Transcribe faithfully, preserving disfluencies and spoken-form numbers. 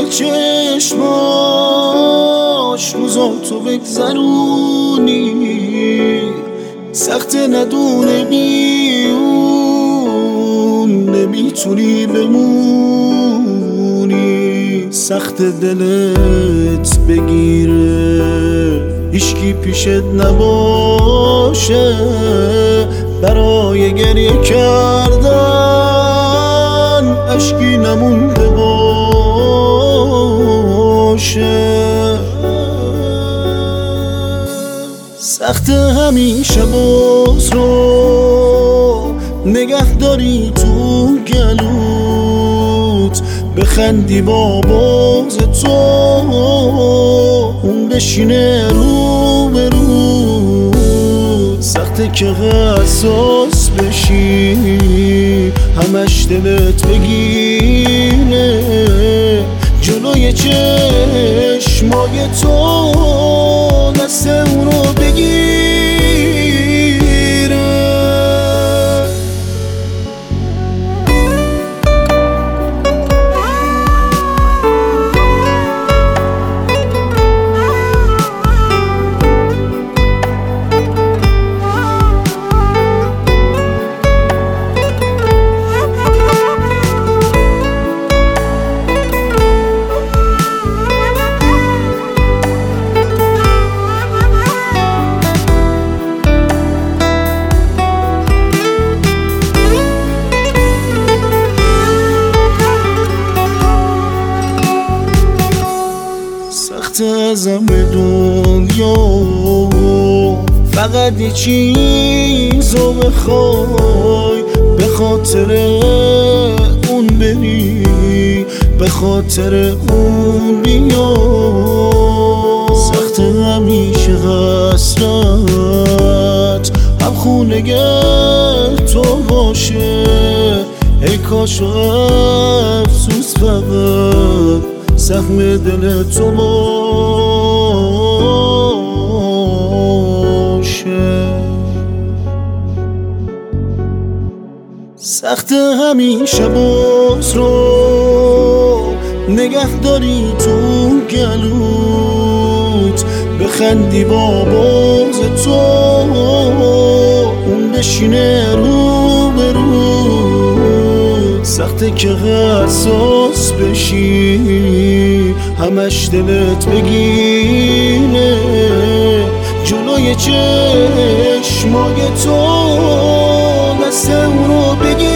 چشماش روزاتو بگذرونی، سخت ندونه بیون نمیتونی بمونی، سخت دلت بگیره هیچکی پیشت نباشه، برای گریه کردن اشکی نمونده باشه. سخت همیشه باز رو نگه داری تو گلوت، بخندی با باز تو اون بشینه رو به رو، سخته که حساس بشی همش دلت بگیره جلوی چشمای تو دست اونو بگیره. سخت ازم دنیا فقط یه چیزو بخوای، به خاطر اون بری به خاطر اون بیا، سخت همیشه حسرت هم خونه گر تو باشه، ای کاش و افسوس فقط زخم دل تو باشه. سخت همیشه باز رو نگه داری تو گلوت، بخندی با باز تو اون بشینه رو به رو، سخته که حساس بشی همش دلت بگیره جلوی چشمای تو دست اونو بگیره.